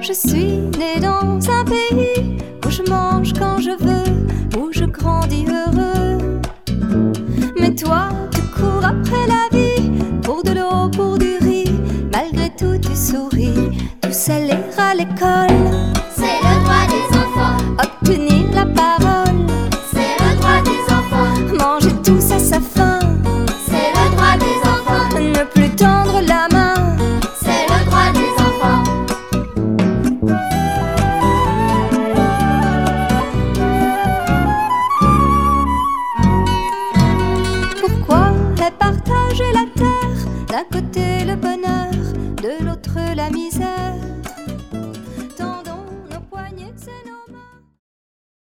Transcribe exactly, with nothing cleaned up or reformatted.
Je suis née dans un pays où je mange quand je veux, où je grandis heureux. Mais toi, tu cours après la vie, pour de l'eau, pour du riz. Malgré tout, tu souris, tout seul ira à l'école.